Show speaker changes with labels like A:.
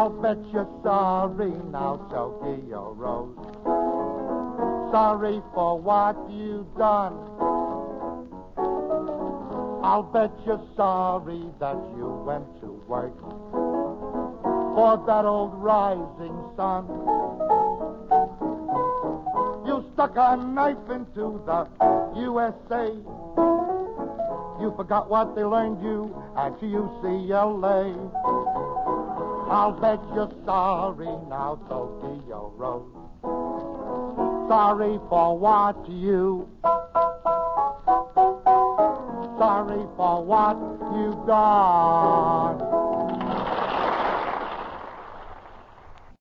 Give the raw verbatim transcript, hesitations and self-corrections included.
A: I'll bet you're sorry now, Tokyo Rose. Sorry for what you done. I'll bet you're sorry that you went to work for that old rising sun. You stuck a knife into the U S A. You forgot what they learned you at U C L A. I'll bet you're sorry now, Tokyo Rose. Sorry for what you, sorry for what you've done.